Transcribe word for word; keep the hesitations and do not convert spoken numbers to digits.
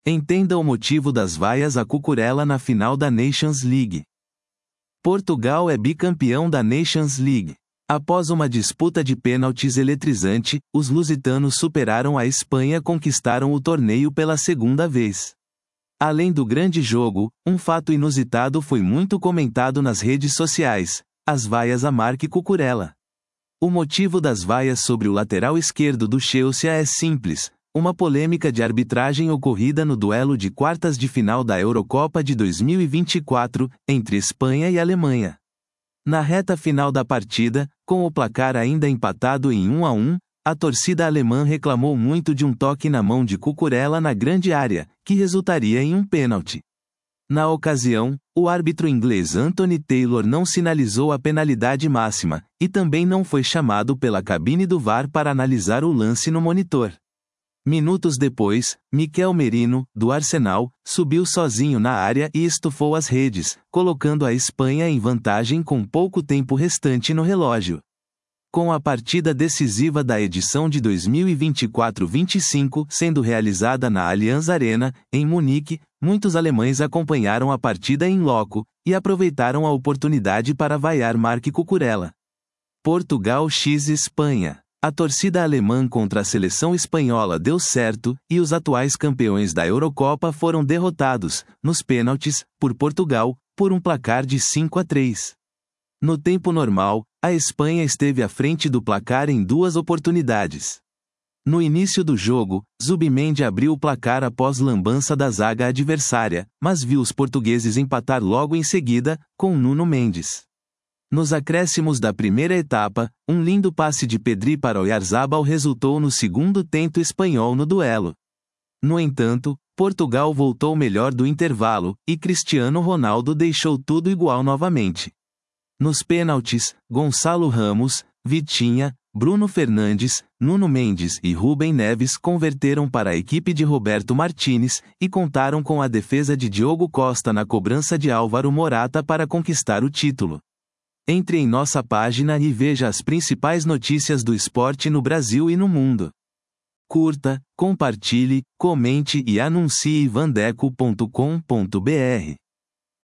Entenda o motivo das vaias a Cucurella na final da Nations League. Portugal é bicampeão da Nations League. Após uma disputa de pênaltis eletrizante, os lusitanos superaram a Espanha e conquistaram o torneio pela segunda vez. Além do grande jogo, um fato inusitado foi muito comentado nas redes sociais: as vaias a Marc Cucurella. O motivo das vaias sobre o lateral esquerdo do Chelsea é simples: uma polêmica de arbitragem ocorrida no duelo de quartas de final da Eurocopa de dois mil e vinte e quatro, entre Espanha e Alemanha. Na reta final da partida, com o placar ainda empatado em um a um, a torcida alemã reclamou muito de um toque na mão de Cucurella na grande área, que resultaria em um pênalti. Na ocasião, o árbitro inglês Anthony Taylor não sinalizou a penalidade máxima, e também não foi chamado pela cabine do V A R para analisar o lance no monitor. Minutos depois, Mikel Merino, do Arsenal, subiu sozinho na área e estufou as redes, colocando a Espanha em vantagem com pouco tempo restante no relógio. Com a partida decisiva da edição de dois mil e vinte e quatro vinte e cinco sendo realizada na Allianz Arena, em Munique, muitos alemães acompanharam a partida em loco, e aproveitaram a oportunidade para vaiar Marc Cucurella. Portugal x Espanha. A torcida alemã contra a seleção espanhola deu certo, e os atuais campeões da Eurocopa foram derrotados, nos pênaltis, por Portugal, por um placar de cinco a três. No tempo normal, a Espanha esteve à frente do placar em duas oportunidades. No início do jogo, Zubimendi abriu o placar após lambança da zaga adversária, mas viu os portugueses empatar logo em seguida, com Nuno Mendes. Nos acréscimos da primeira etapa, um lindo passe de Pedri para Oyarzabal resultou no segundo tento espanhol no duelo. No entanto, Portugal voltou melhor do intervalo, e Cristiano Ronaldo deixou tudo igual novamente. Nos pênaltis, Gonçalo Ramos, Vitinha, Bruno Fernandes, Nuno Mendes e Rubem Neves converteram para a equipe de Roberto Martínez, e contaram com a defesa de Diogo Costa na cobrança de Álvaro Morata para conquistar o título. Entre em nossa página e veja as principais notícias do esporte no Brasil e no mundo. Curta, compartilhe, comente e anuncie vandeco ponto com ponto br.